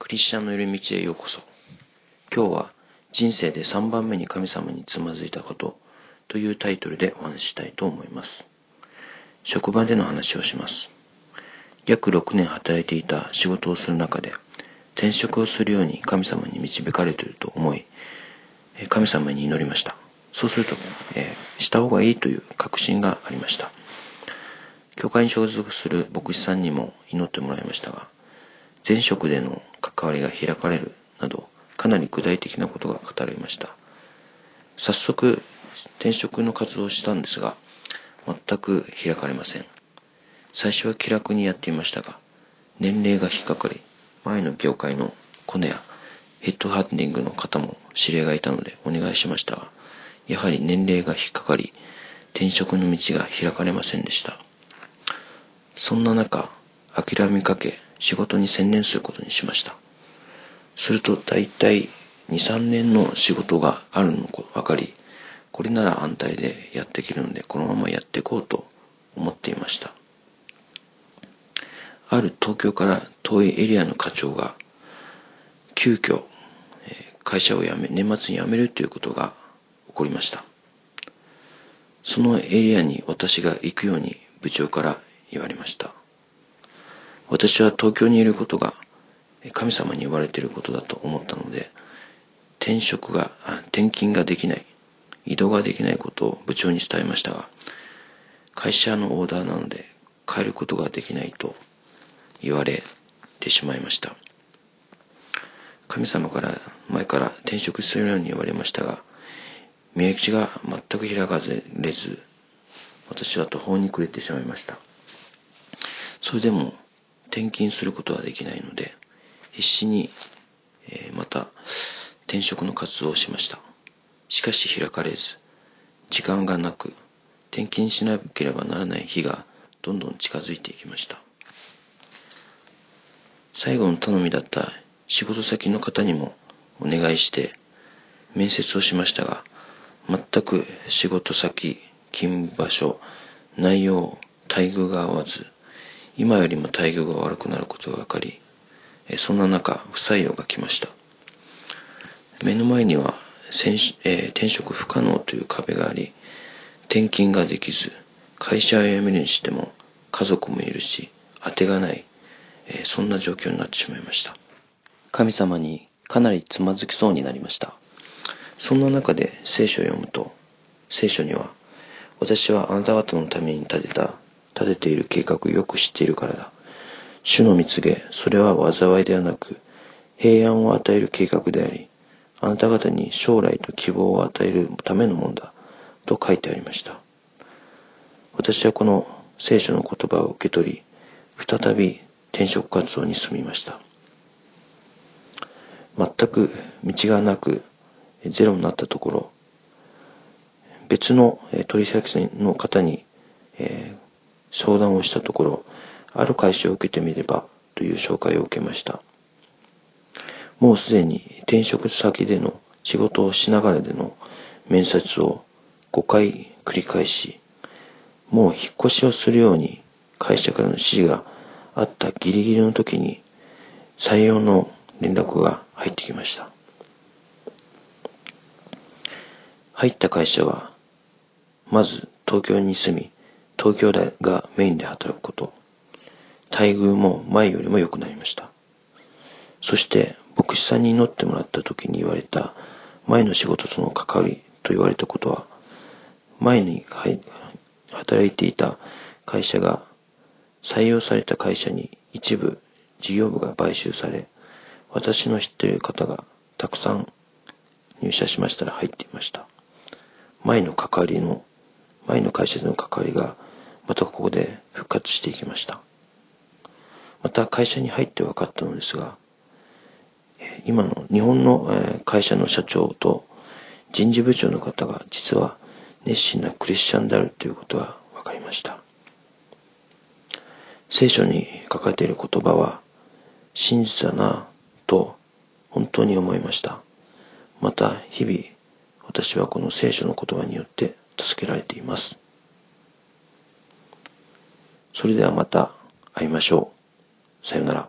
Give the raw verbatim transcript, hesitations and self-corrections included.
クリスチャンのいる道へようこそ。今日は人生でさんばんめに神様につまずいたことというタイトルでお話ししたいと思います。職場での話をします。約ろくねん働いていた仕事をする中で転職をするように神様に導かれていると思い、神様に祈りました。そうすると、えー、した方がいいという確信がありました。教会に所属する牧師さんにも祈ってもらいましたが、前職での関わりが開かれるなど、かなり具体的なことが語られました。早速、転職の活動をしたんですが、全く開かれません。最初は気楽にやっていましたが、年齢が引っかかり、前の業界のコネやヘッドハンティングの方も知り合いがいたのでお願いしましたが、やはり年齢が引っかかり、転職の道が開かれませんでした。そんな中、諦めかけ、仕事に専念することにしました。すると大体に、さんねんの仕事があるのが分かり、これなら安泰でやっていけるので、このままやっていこうと思っていました。ある東京から遠いエリアの課長が、急遽会社を辞め、年末に辞めるということが起こりました。そのエリアに私が行くように部長から言われました。私は東京にいることが神様に言われていることだと思ったので、転職が、転勤ができない、移動ができないことを部長に伝えましたが、会社のオーダーなので変えることができないと言われてしまいました。神様から前から転職するように言われましたが、身内が全く開かれず、私は途方に暮れてしまいました。それでも転勤することはできないので、必死にまた転職の活動をしました。しかし開かれず、時間がなく、転勤しなければならない日がどんどん近づいていきました。最後の頼みだった仕事先の方にもお願いして面接をしましたが、全く仕事先、勤務場所、内容、待遇が合わず、今よりも待遇が悪くなることが分かり、そんな中、不採用が来ました。目の前には転職不可能という壁があり、転勤ができず、会社を辞めるにしても家族もいるし、当てがない、そんな状況になってしまいました。神様にかなりつまずきそうになりました。そんな中で聖書を読むと、聖書には、私はあなた方のために立てた、立てている計画をよく知っているからだ。主の御告げ、それは災いではなく、平安を与える計画であり、あなた方に将来と希望を与えるためのものだ、と書いてありました。私はこの聖書の言葉を受け取り、再び転職活動に進みました。全く道がなく、ゼロになったところ、別の取引先の方に相談をしたところ、ある会社を受けてみればという紹介を受けました。もうすでに転職先での仕事をしながらでの面接をごかい繰り返し、もう引っ越しをするように会社からの指示があったギリギリの時に採用の連絡が入ってきました。入った会社は、まず東京に住み、東京がメインで働くこと、待遇も前よりも良くなりました。そして牧師さんに祈ってもらった時に言われた前の仕事との関わりと言われたことは、前に働いていた会社が採用された会社に一部事業部が買収され、私の知っている方がたくさん入社しましたら入っていました。前の関わりの、前の会社での関わりがまたここで復活していきました。また会社に入って分かったのですが、今の日本の会社の社長と人事部長の方が実は熱心なクリスチャンであるということが分かりました。聖書に書かれている言葉は真実だなと本当に思いました。また日々私はこの聖書の言葉によって助けられています。それではまた会いましょう。さようなら。